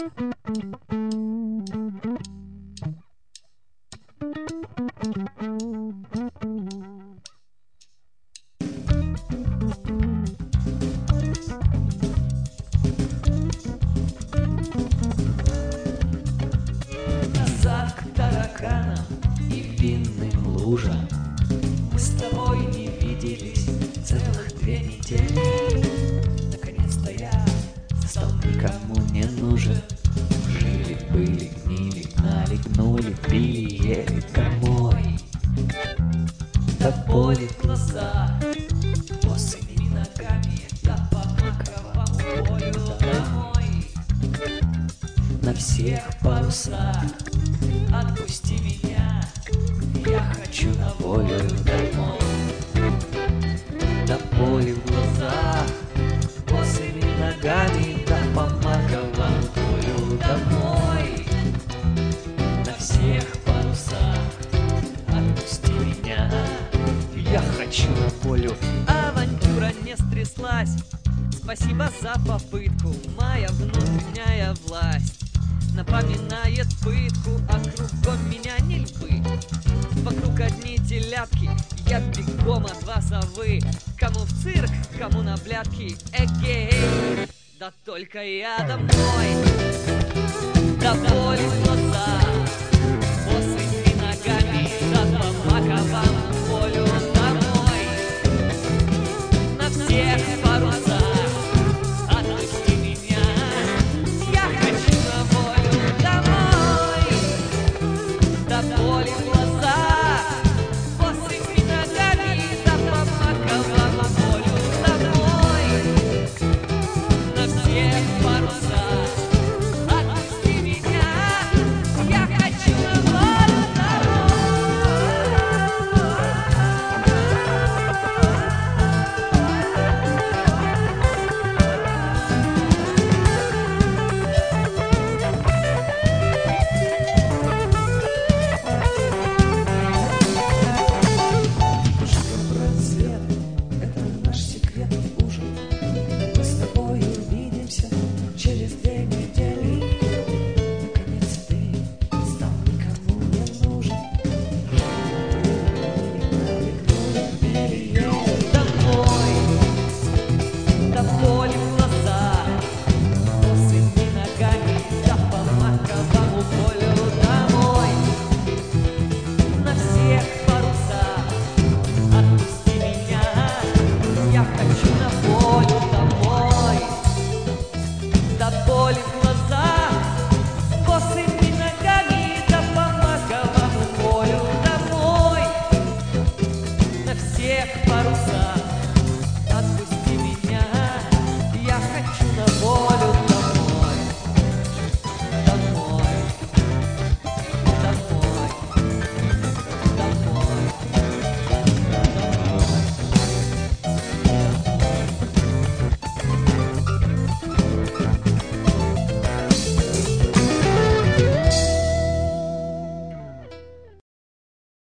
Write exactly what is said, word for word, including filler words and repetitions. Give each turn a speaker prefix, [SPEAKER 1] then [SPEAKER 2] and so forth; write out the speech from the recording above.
[SPEAKER 1] Назад к тараканам и винным лужам. Мы с тобой не виделись целых две недели. Наконец-то я стал никому не нужен. Жили, были, гнили, гнали, гнули, пили, ели домой. До боли в глазах, босыми ногами, да по мокровому полю домой. На всех парусах отпусти меня, я хочу на волю домой. До боли в глазах, босыми ногами, да по мокровому полю домой. На всех парусах отпусти меня, я хочу на волю. Авантюра не стряслась, спасибо за попытку. Моя внутренняя власть напоминает пытку, а кругом меня не львы. Вокруг одни телятки, я бегом от вас совы. Кому в цирк, кому на блядки, эгей. Да только я домой, до боли в глазах, босыми ногами, да по маковому полю домой. На всех парусах отпусти меня, я хочу на волю домой. До боли в глазах, босыми ногами, да по маковому полю домой. На всех парусах отпусти меня, я хочу на волю домой. Рассвет — это наш секретный ужин. Мы с тобой увидимся через две недели. Наконец ты стал никому не нужен. Домой, до боли в глазах, босыми ногами, да по маковому полю домой. На всех парусах отпусти меня, я хочу на волю домой. До боли в